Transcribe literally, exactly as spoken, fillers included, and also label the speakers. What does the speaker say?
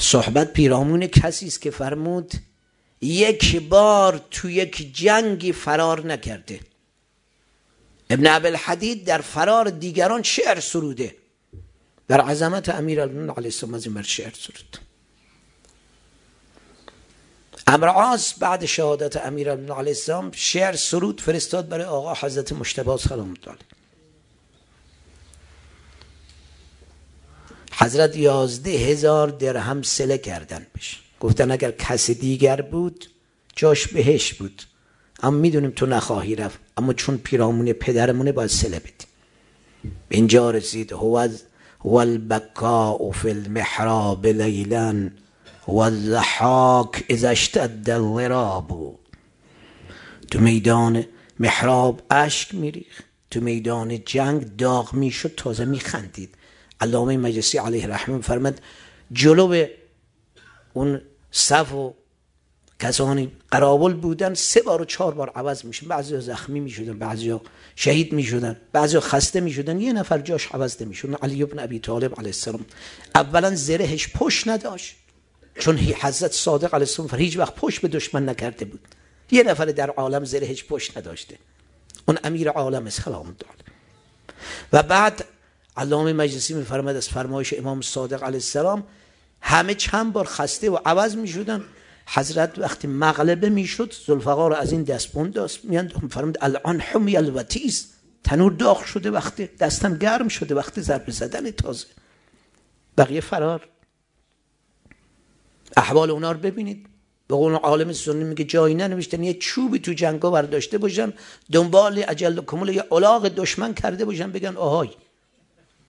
Speaker 1: صحبت پیرامون کسی است که فرمود یک بار تو یک جنگی فرار نکرده. ابن ابوالحدید در فرار دیگران شعر سروده، در عظمت امیرالمومنین علیه السلام از این بر شعر سرود. عمرو عاص بعد شهادت امیرالمومنین علیه السلام شعر سرود فرستاد برای آقا حضرت مجتبی سلام الله علیه. حضرت یازده هزار درهم صله کردن بهش، گفتن اگر کسی دیگر بود جاش بهش بود، اما میدونیم تو نخواهی رفت، اما چون پیرامون پدرمونه باید صله بدیم. به اینجا رسید هو هو البکاء فی المحراب لیلا هو الضحاک اذا اشتد الضراب. تو میدان محراب اشک میریخت، تو میدان جنگ داغ میشد، تازه میخندید. علامه مجلسی علیه رحمه فرمود جلو اون صف و کسانی قرابل بودن سه بار و چهار بار عوض میشن، بعضیا زخمی میشدن، بعضیا شهید میشدن، بعضیا خسته میشدن، یه نفر جاش عوض نمیشد. علی ابن ابی طالب علیه السلام اولا زرهش پشت نداشت، چون حضرت صادق علیه السلام فر هیچ وقت پشت به دشمن نکرده بود. یه نفر در عالم زرهش پشت نداشته، اون امیر عالم سلام الله. و بعد علامه مجلسی میفرماید از فرمایش امام صادق علیه السلام همه چند بار خسته و عوض میشدن. حضرت وقتی مغلبه میشد ذوالفقار از این دستبند دست میانداخت، فرمود الان حمی الوتیس، تنور داغ شده، وقتی دستم گرم شده، وقتی ضربه زدن تازه. بقیه فرار. احوال اونا رو ببینید. به قول عالم سنی میگه جایی ننوشتن یه چوبی تو جنگا برداشته باشن دنبال اجل کمال یه الاغ دشمن کرده باشن بگن آهای